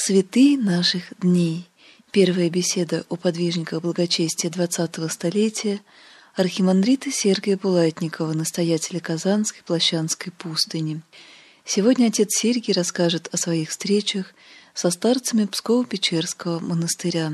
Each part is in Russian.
Цветы наших дней. Первая беседа о подвижниках благочестия 20-го столетия архимандрита Сергия Булатникова, настоятеля Казанской Плащанской пустыни. Сегодня отец Сергий расскажет о своих встречах со старцами Псково-Печерского монастыря.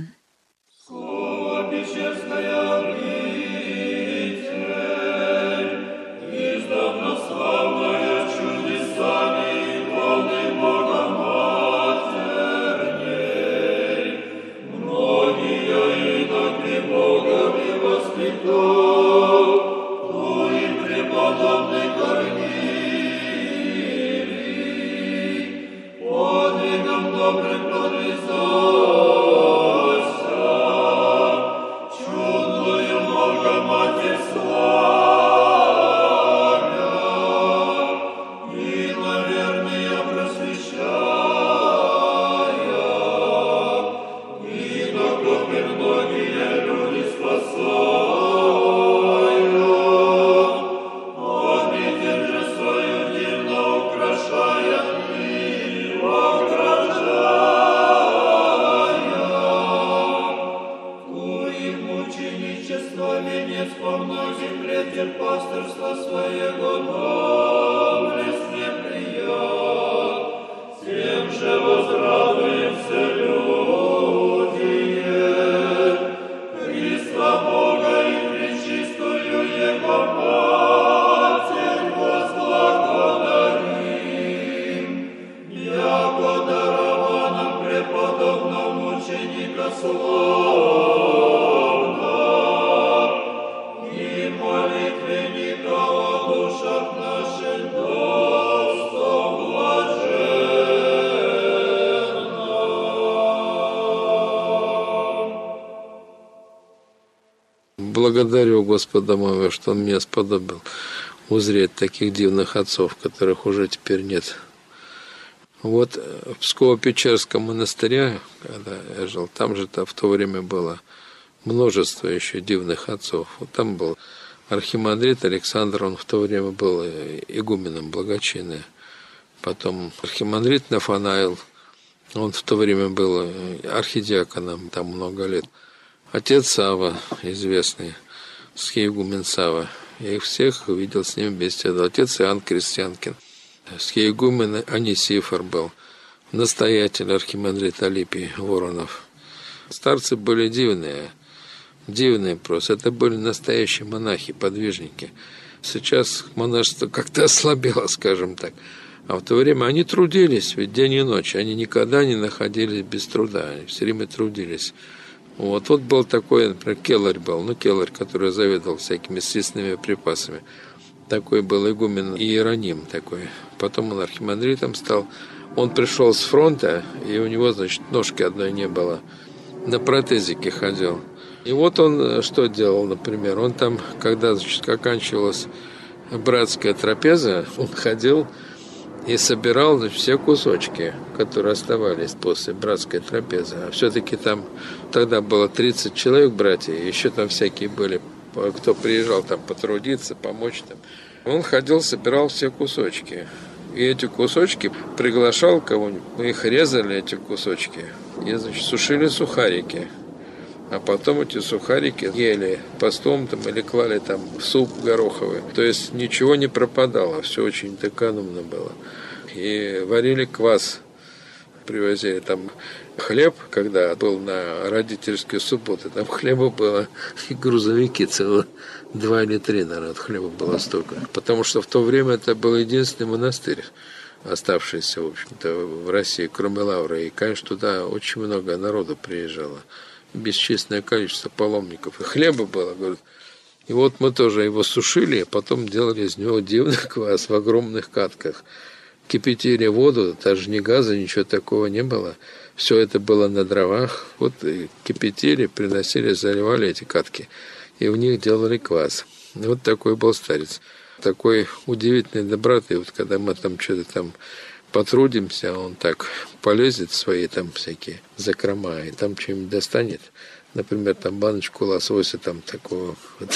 Благодарю Господа моего, что Он мне сподобил узреть таких дивных отцов, которых уже теперь нет. Вот в Псково-Печерском монастыре, когда я жил, там же в то время было множество еще дивных отцов. Вот там был архимандрит Александр, он в то время был игуменом благочинный. Потом архимандрит Нафанаил, он в то время был архидиаконом, там много лет. Отец Сава, известный, схиегумен Сава. Я их всех увидел, с ним беседовал. Отец Иоанн Крестьянкин. Схиегумен Анисифор был. Настоятель архимандрит Алипий Воронов. Старцы были дивные просто. Это были настоящие монахи, подвижники. Сейчас монашество как-то ослабело, скажем так. А в то время они трудились, ведь день и ночь. Они никогда не находились без труда. Они все время трудились. Вот был такой, например, келарь был, келарь, который заведовал всякими съестными припасами. Такой был игумен Иероним такой. Потом он архимандритом стал. Он пришел с фронта, и у него, ножки одной не было. На протезике ходил. И вот он что делал, например. Он там, когда, оканчивалась братская трапеза, он ходил и собирал все кусочки, которые оставались после братской трапезы. А все-таки там тогда было 30 человек, братья, и еще там всякие были, кто приезжал там потрудиться, помочь там. Он ходил, собирал все кусочки. И эти кусочки приглашал кого-нибудь. Мы их резали, эти кусочки, и, сушили сухарики. А потом эти сухарики ели постом там, или клали там в суп гороховый. То есть ничего не пропадало, все очень экономно было. И варили квас, привозили там хлеб, когда был на родительские субботы, там хлеба было, и грузовики целых 2 или 3, наверное, хлеба было столько. Потому что в то время это был единственный монастырь, оставшийся, в общем-то, в России, кроме Лавры. И, конечно, туда очень много народу приезжало. Бесчисленное количество паломников. И хлеба было, говорят. И вот мы тоже его сушили, а потом делали из него дивный квас в огромных катках. Кипятили воду, даже ни газа, ничего такого не было. Все это было на дровах. Вот и кипятили, приносили, заливали эти катки. И в них делали квас. И вот такой был старец. Такой удивительной доброты. Вот когда мы там что-то там потрудимся, он так полезет в свои там всякие закрома и там что-нибудь достанет. Например, там баночку лосося, там такого,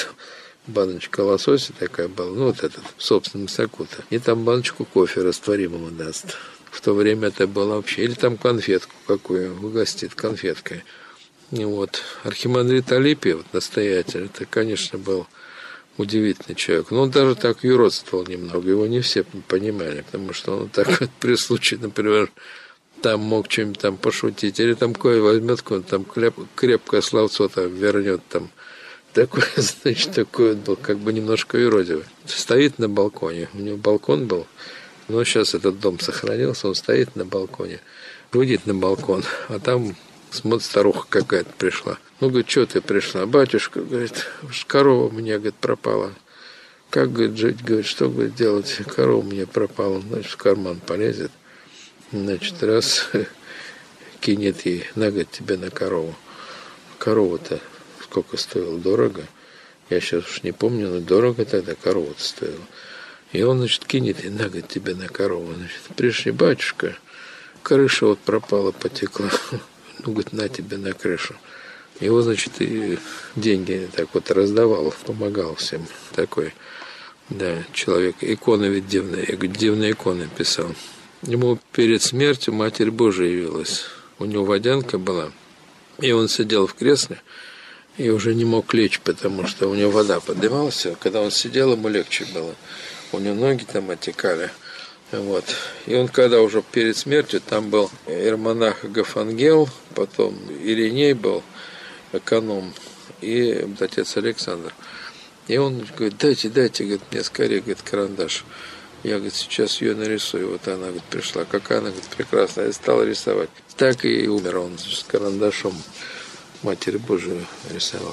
баночка лосося такая была, в собственном соку-то. И там баночку кофе растворимого даст. В то время это было вообще. Или там конфетку какую угостит конфеткой. И вот архимандрит Алипий, вот настоятель, это, конечно, был удивительный человек. Но он даже так юродствовал немного. Его не все понимали, потому что он так вот при случае, например, там мог что-нибудь там пошутить. Или там кое возьмет, там крепкое словцо там вернет там. Такой, значит, такой он был, как бы немножко юродивый. Стоит на балконе. У него балкон был. Но сейчас этот дом сохранился. Он стоит на балконе. Выйдет на балкон, а там смотрит, старуха какая-то пришла. Ну, говорит, что ты пришла? Батюшка, говорит, корова у меня, говорит, пропала. Как, говорит, жить? Говорит, что, говорит, делать? Корова у меня пропала. Значит, в карман полезет. Значит, раз кинет ей, на, говорит, тебе на корову. Корова-то сколько стоила? Дорого. Я сейчас уж не помню, но дорого тогда корова-то стоила. И он, значит, кинет ей, на, говорит, тебе на корову. Значит, пришли, батюшка, крыша вот пропала, потекла. Ну, говорит, на тебе на крышу. Его, значит, и деньги так вот раздавал, помогал всем. Такой, да, человек. Иконы ведь дивные. Я говорю, дивные иконы писал. Ему перед смертью Матерь Божия явилась. У него водянка была. И он сидел в кресле и уже не мог лечь, потому что у него вода поднималась. Когда он сидел, ему легче было. У него ноги там отекали. Вот. И он, когда уже перед смертью, там был иеромонах Агафангел, потом Ириней был, эконом, и отец Александр. И он говорит, дайте, говорит, мне скорее, говорит, карандаш. Я, говорит, сейчас ее нарисую. Вот она, говорит, пришла. Какая она, говорит, прекрасная. Я стал рисовать. Так и умер он с карандашом. Матерь Божию рисовал.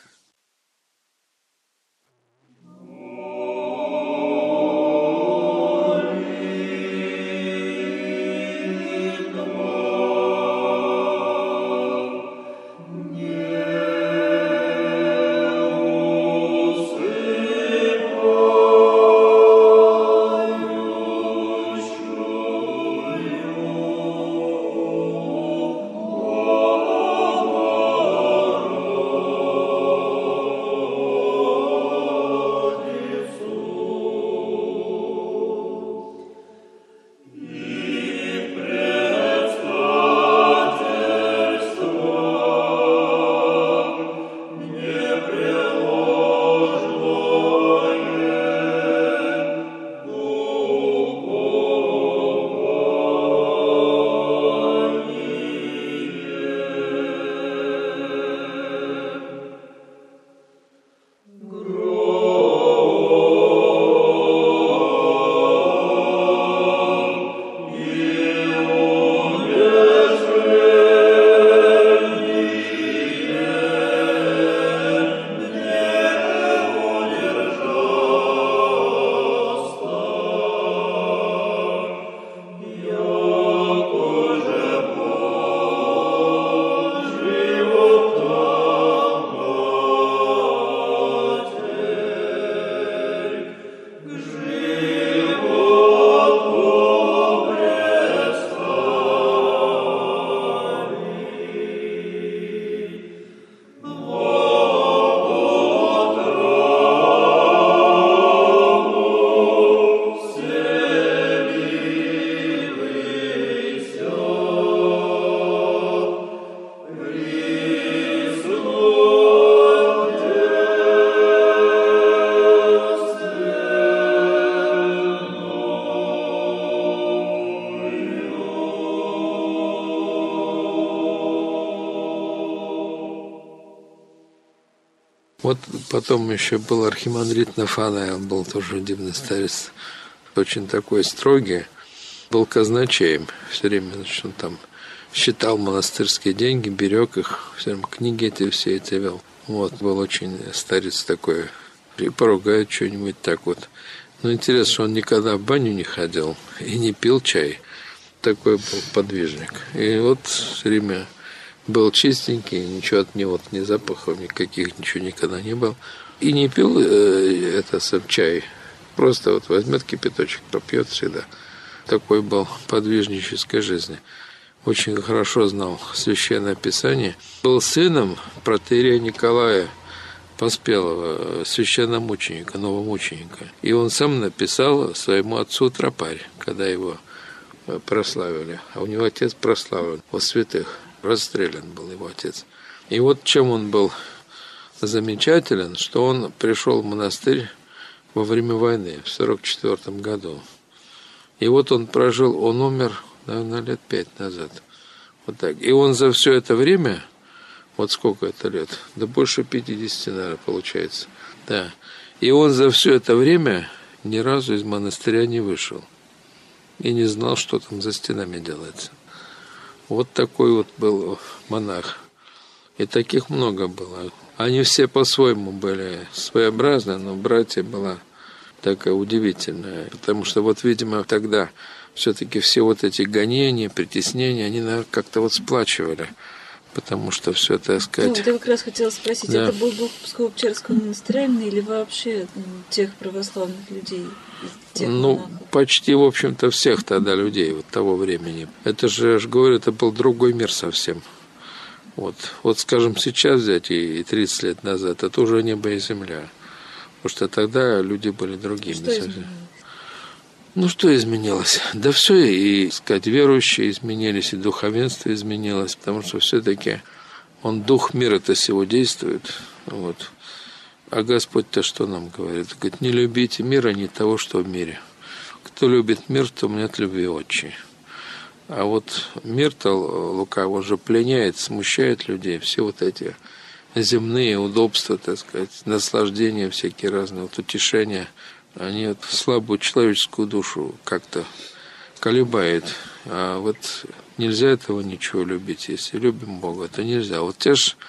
Вот потом еще был архимандрит Нафанаил, он был тоже дивный старец, очень такой строгий, был казначеем. Все время, значит, он там считал монастырские деньги, берег их, все время книги эти все эти вел. Вот, был очень старец такой, и поругает что-нибудь так вот. Но интересно, что он никогда в баню не ходил и не пил чай. Такой был подвижник. И вот все время был чистенький, ничего от него, ни запахов никаких, ничего никогда не было. И не пил чай. Просто вот возьмет кипяточек, попьет всегда. Такой был подвижнической жизни. Очень хорошо знал Священное Писание. Был сыном протоиерея Николая Поспелого, священномученика, новомученика. И он сам написал своему отцу тропарь, когда его прославили, а у него отец прославлен во святых, расстрелян был его отец. И вот чем он был замечателен, что он пришел в монастырь во время войны в 1944 году. И вот он умер, наверное, лет 5 назад. Вот так. И он за все это время, вот сколько это лет, да больше 50, наверное, получается. Да. И он за все это время ни разу из монастыря не вышел. И не знал, что там за стенами делается. Вот такой вот был монах. И таких много было. Они все по-своему были своеобразны, но братья была такая удивительная. Потому что вот, видимо, тогда все-таки все вот эти гонения, притеснения, они, наверное, как-то вот сплачивали. Потому что все, так сказать... Ну, я как раз хотела спросить, да. Это был дух Псково-Печерского монастыря или вообще тех православных людей? Тех монахов? Почти, в общем-то, всех тогда людей вот того времени. Это же, я же говорю, это был другой мир совсем. Вот, скажем, сейчас взять и 30 лет назад, это уже небо и земля. Потому что тогда люди были другими. Что изменилось? Что изменилось? Да все, и, сказать, верующие изменились, и духовенство изменилось, потому что все-таки дух мира-то сего действует. Вот. А Господь-то что нам говорит? Говорит, не любите мира, не того, что в мире. Кто любит мир, тому нет любви отчей. А вот мир-то лукавый, он же пленяет, смущает людей. Все вот эти земные удобства, так сказать, наслаждения всякие разные, вот утешения, они вот слабую человеческую душу как-то колебают. А вот нельзя этого ничего любить. Если любим Бога, то нельзя. Вот те же,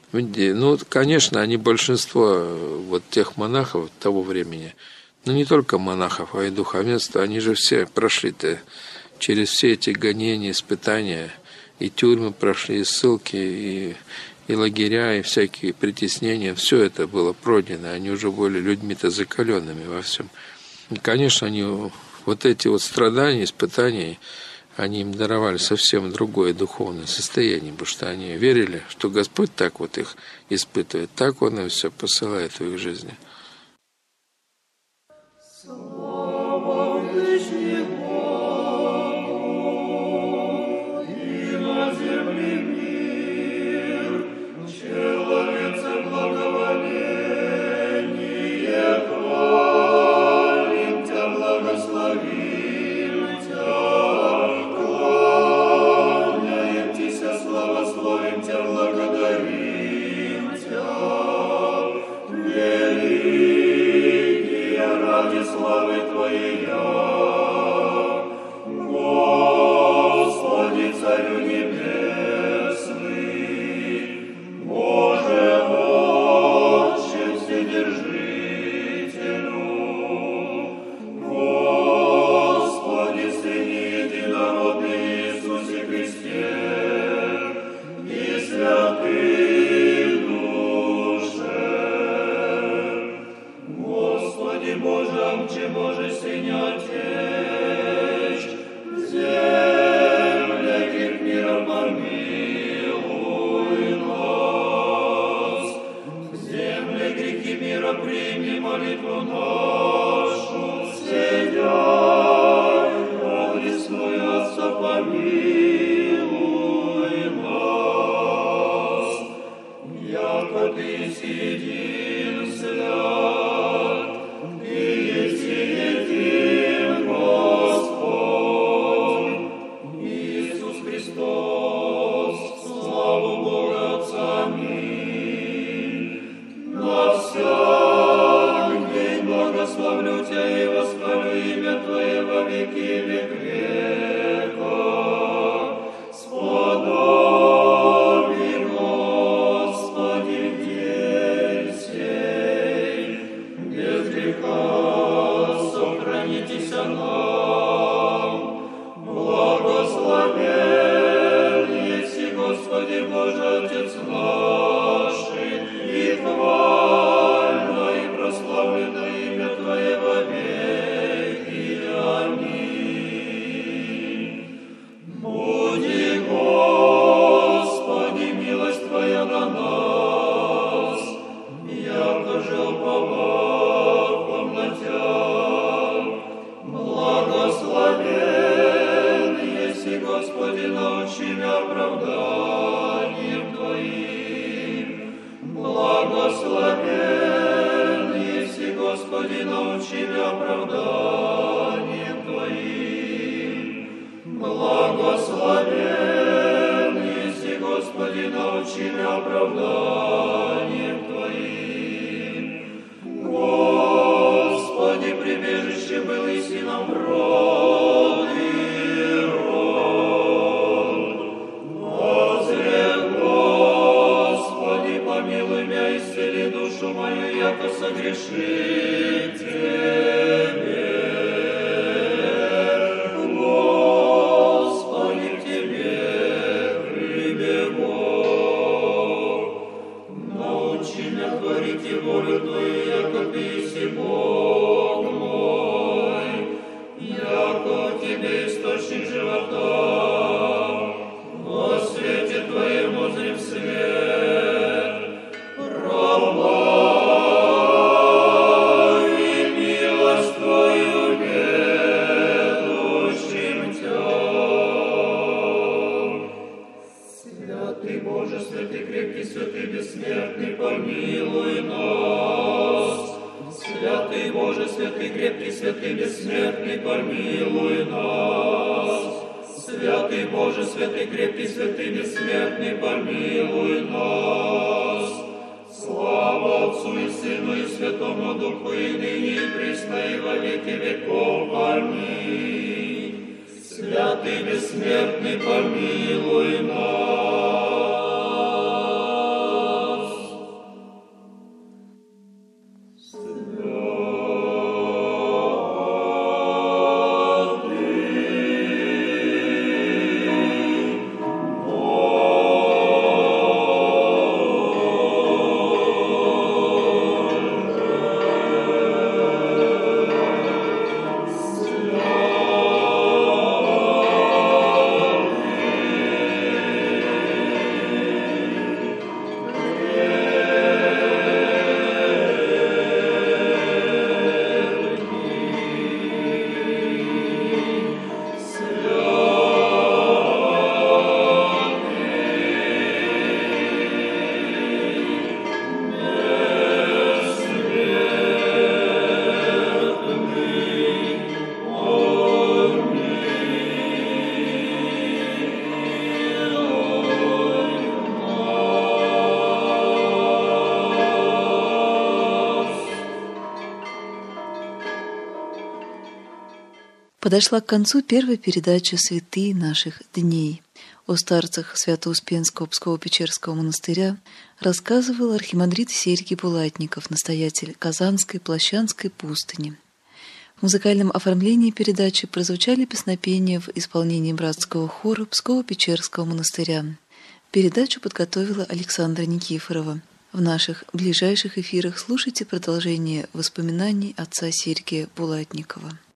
конечно, они большинство вот тех монахов того времени, не только монахов, а и духовенства, они же все прошли-то через все эти гонения, испытания, и тюрьмы прошли, и ссылки, и лагеря, и всякие притеснения, все это было пройдено, они уже были людьми-то закаленными во всем. И, конечно, они вот эти вот страдания, испытания, они им даровали совсем другое духовное состояние, потому что они верили, что Господь так вот их испытывает, так Он и все посылает в их жизни. Христос. научи меня оправданием Твоим. Господи, прибежище был и сином род и род. Возре, Господи, помилуй меня, исцели душу мою, яко согрешит Тебе. Господи, к Тебе прибегу. Научи меня творить и волю Твою, яко Ты еси Бог мой, яко Тебе источник живота. Во свете Твоем узрим свет, промови милость Твою ведущим Тя. Святый Боже, святый крепкий, святый бессмертный, помилуй нас. Святый Боже, святый крепкий, святый бессмертный, помилуй нас. Святый Боже, святый крепкий, святый бессмертный, помилуй нас. Слава Отцу и Сыну и Святому Духу, и ныне и присно и во веки веков. Аминь. Святый бессмертный, помилуй нас. Подошла к концу первая передача «Святые наших дней». О старцах Свято-Успенского Псково-Печерского монастыря рассказывал архимандрит Сергий Булатников, настоятель Казанской Плащанской пустыни. В музыкальном оформлении передачи прозвучали песнопения в исполнении братского хора Псково-Печерского монастыря. Передачу подготовила Александра Никифорова. В наших ближайших эфирах слушайте продолжение воспоминаний отца Сергия Булатникова.